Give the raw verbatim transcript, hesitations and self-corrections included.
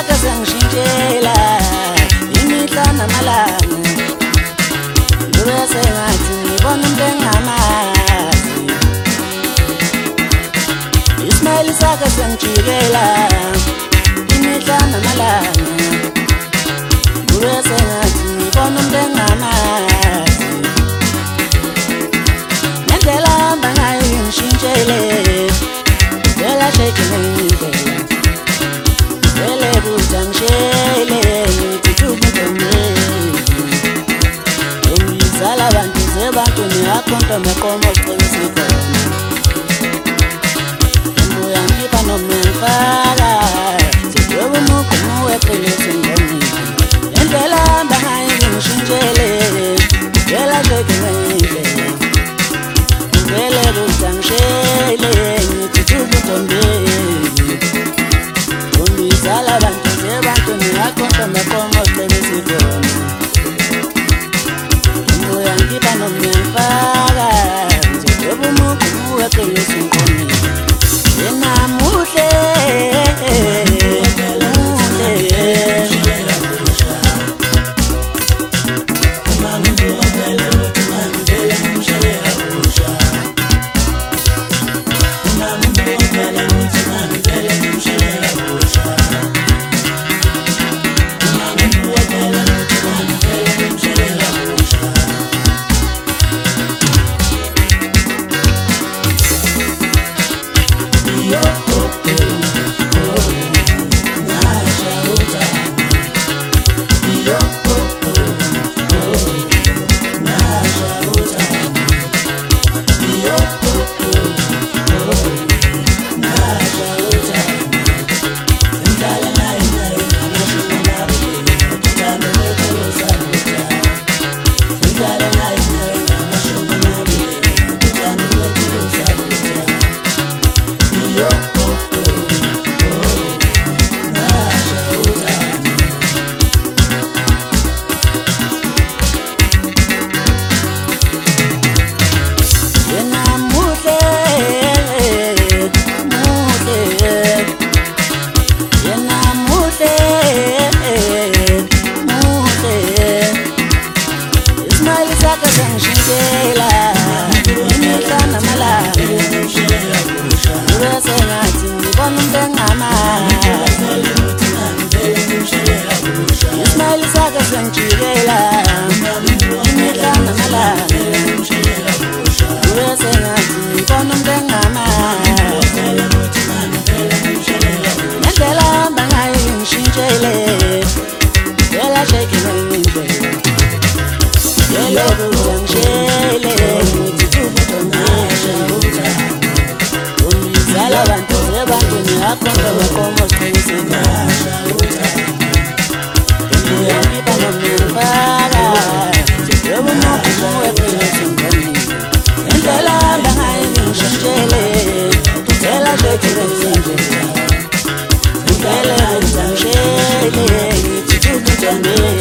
sakhe sengishintshela imihla namalanga Lube sengathi ngibona umuntu engamazi Ismail sakhe sengijikela imihla namalanga Lube sengathi ngibona umuntu engamazi Ngendlela hamba ngayo ngishintshele Vela shake ngendlela Vele kujangishele Ngithi tukutombe Ungizala bantu zebantu Niyakhonto mekomo qinisiko Imbuya ngipa noma ngifaka Sidwebe umuku muwe qiniso ngomini Ngendlela hamba ngayo ngishintshele Vela shake ngendlela Vele kujangishele Ngithi tukutombe Ungizala bantu zebantu Niyakhonto mekomo qinisiko Imbuya ngipa noma ngifaka Sidwebe umuku muwe qiniso ngomini Yena muhle Tell me